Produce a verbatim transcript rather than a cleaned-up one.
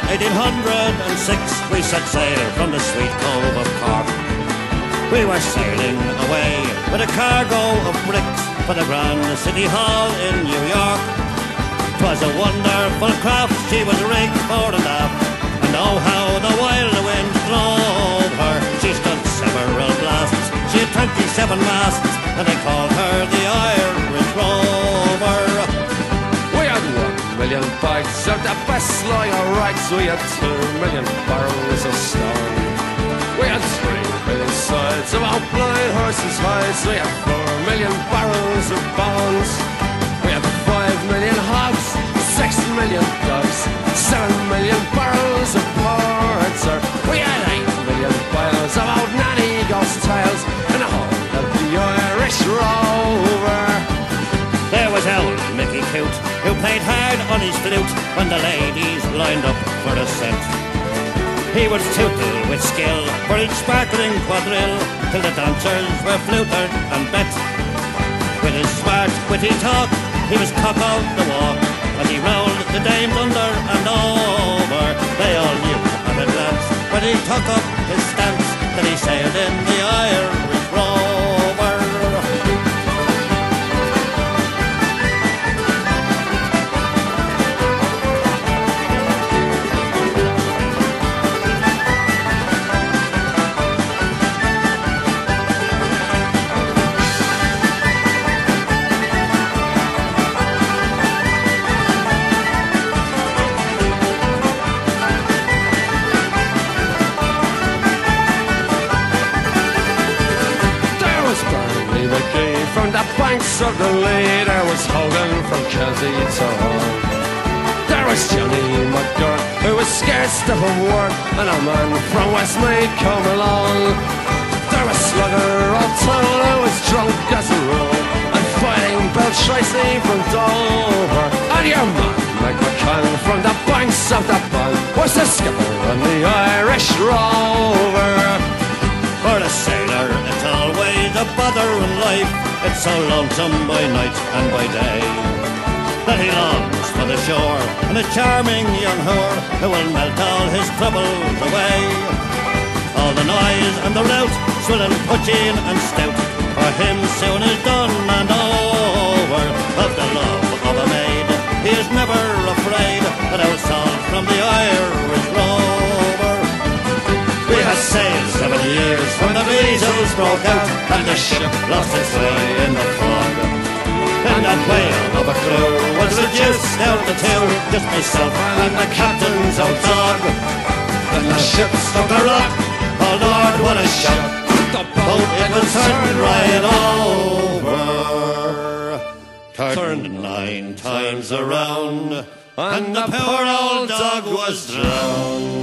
eighteen hundred six, we set sail from the sweet cove of Cork. We were sailing away with a cargo of bricks for the Grand City Hall in New York. 'Twas a wonderful craft, she was rigged fore and aft, and oh how the wild wind drove her. She stood several blasts, she had twenty-seven masts, and they called her the Irish Rover. We had one million bags of the best line of rags, we had two million barrels of stone. We had three million sides of our blind horses' hides, we had four million barrels of bones. We had five million hogs, six million dogs, seven million barrels of porter. We had eight million bales of old nanny ghost tales, and a whole of the Irish Rover. There was old Mickey Coote, who played hard on his flute when the ladies lined up for a scent. He would tootle with skill for each sparkling quadrille, till the dancers were flutered and bet. With his smart, witty talk, he was cock of the walk, and he rolled the dames under and over. They all knew at a glance when he took up his stance that he sailed in the Irish Rover. From the banks of the Lee, there was Hogan from Kelsey to Hull. There was Johnny McGurk, who was scared stiff of work, and a man from Westmeath come along. There was Slugger O'Toole, who was drunk as a rule, and fighting Bill Tracy from Dover. And your man, Mike McCann, from the banks of the Bann, was the skipper on the Irish Rover. For a sailor, it's always a bother in life. It's so lonesome by night and by day that he longs for the shore and a charming young whore who will melt all his troubles away. All the noise and the rout, swilling pudgeen and stout, for him soon is done and over. Of the love of a maid, he is never afraid, but out salt from the Irish Rover. We had sailed seven years when the measles broke out, and the ship lost its way in the fog. And that whale of a crew was reduced down to two, just myself and the captain's old dog. Then the ship struck a rock, oh Lord, what a shock! The boat, it was turned right over, turned nine times around, and the poor old dog was drowned.